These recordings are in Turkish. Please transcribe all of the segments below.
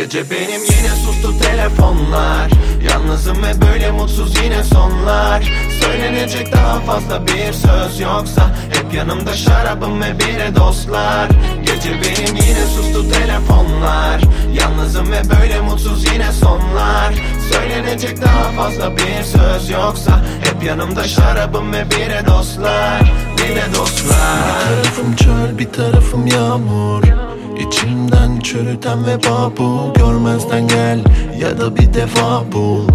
Gece benim yine sustu telefonlar. Yalnızım ve böyle mutsuz yine sonlar. Söylenecek daha fazla bir söz yoksa hep yanımda şarabım ve biri dostlar. Gece benim yine sustu telefonlar. Yalnızım ve böyle mutsuz yine sonlar. Söylenecek daha fazla bir söz yoksa hep yanımda şarabım ve biri dostlar. Biri dostlar. Bir tarafım çöl, bir tarafım yağmur. İçimden çürüten veba bu. Görmezden gel ya da bir defa bul.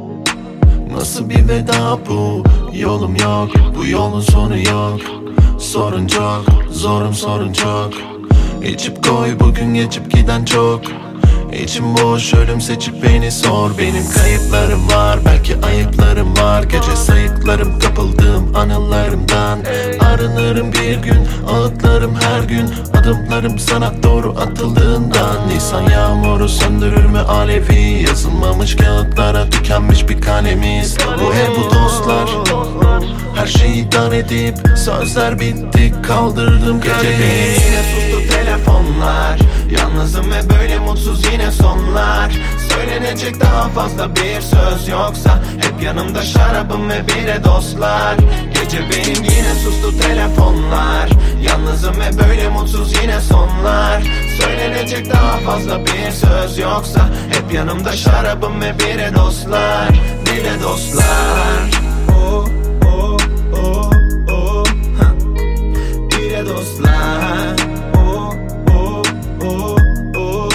Nasıl bir veda bu? Yolum yok, bu yolun sonu yok. Sorun çok, zorum sorun çok. İçip koy, bugün geçip giden çok. İçim boş, ölüm seçip beni sor. Benim kayıplarım var, belki ayıplarım var. Gece sayıklarım, kapıldığım anılarımdan. Arınırım bir gün, ağıtlarım her gün. Adımlarım sana doğru atıldığından. Nisan yağmuru söndürür mü alevi? Yazılmamış kağıtlara tükenmiş bir kalemiz. Bu ev bu dostlar. Her şeyi dar edip sözler bitti, kaldırdım Gece kaleyi. benim yine sustu telefonlar. Yalnızım ve böyle mutsuz yine sonlar. Söylenecek daha fazla bir söz yoksa hep yanımda şarabım ve biri dostlar. Gece benim yine sustu telefonlar. Yalnızım ve böyle mutsuz yine sonlar. Söylenecek daha fazla bir söz yoksa hep yanımda şarabım ve biri dostlar. Biri dostlar. Oh, oh, oh, oh. Biri dostlar. Oh, oh, oh, oh.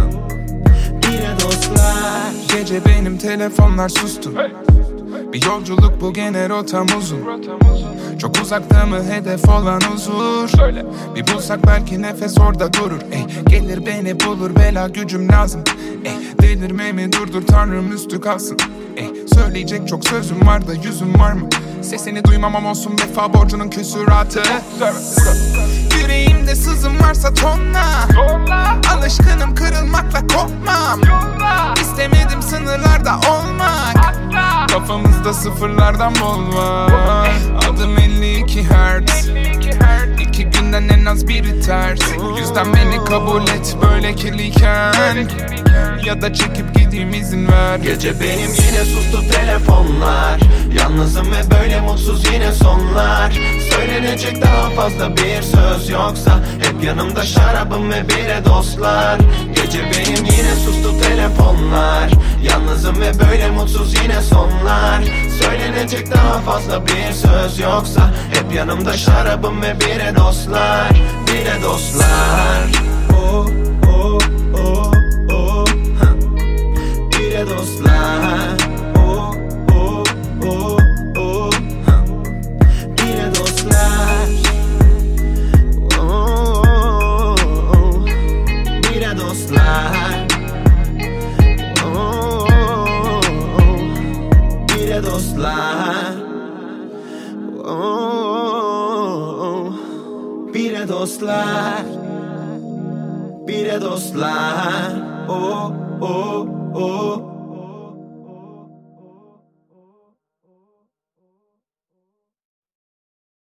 Biri dostlar. Gece benim telefonlar sustu. Bir yolculuk bu gene rotam uzun. Çok uzakta mı hedef olan huzur? Bir bulsak belki nefes orada durur. Gelir beni bulur, bela gücüm lazım. Delirmemi durdur, tanrım üstü kalsın. Söyleyecek çok sözüm var da yüzüm var mı? Sesini duymamam olsun vefa borcunun küsuratı. Yüreğimde sızım varsa tonla. Alışkınım kırılmakla kopmam. İstemedim sınırlarda olmak. Kafamızda sıfırlardan bol var. Adım 52 Hz. 2 günden en az biri ters. Bu yüzden beni kabul et böyle kirliyken. Ya da çekip gideyim izin ver. Gece benim yine sustu telefonlar. Yalnızım ve böyle mutsuz yine sonlar. Söylenecek daha fazla bir söz yoksa hep yanımda şarabım ve biri dostlar. Gece benim yine sustu telefonlar. Yalnızım ve böyle mutsuz yine sonlar. Söylenecek daha fazla bir söz yoksa hep yanımda şarabım ve biri dostlar. Biri dostlar. Oh, oh, oh, oh. Biri dostlar. Oh, oh, oh, oh. Biri dostlar. Oh, oh, oh. Biri dostlar. Oh, oh, oh. Biri dostlar. Oh, oh. Biri dostlar. Biri dostlar. Oh, oh, oh.